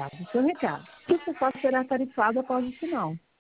dado o seu recado. O seu pacote será tarifado após o sinal.